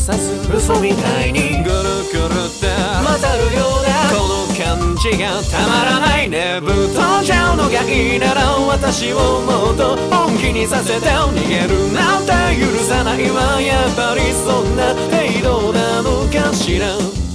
さす嘘みたいにぐるぐるって混ざるようなこの感じがたまらないね。ぶっ飛んじゃうのがいいなら私をもっと本気にさせて逃げるなんて許さないわ。やっぱりそんな程度なのかしら。